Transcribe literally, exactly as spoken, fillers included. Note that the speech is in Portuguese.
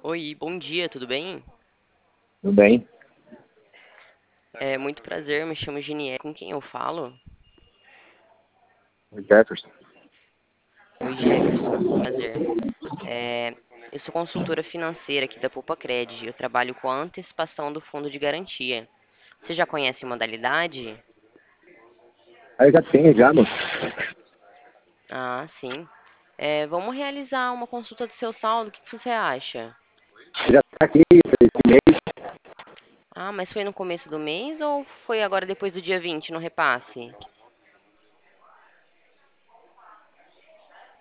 Oi, bom dia, tudo bem? Tudo bem? É muito prazer, me chamo Genier. Com quem eu falo? O Jefferson. Oi, Jefferson, prazer. É, eu sou consultora financeira aqui da Poupa Cred. Eu trabalho com a antecipação do fundo de garantia. Você já conhece a modalidade? Aí eu já tenho, já, moço. Ah, sim. É, vamos realizar uma consulta do seu saldo. O que que você acha? Já tá aqui esse mês. Ah, mas foi no começo do mês ou foi agora depois do dia vinte no repasse?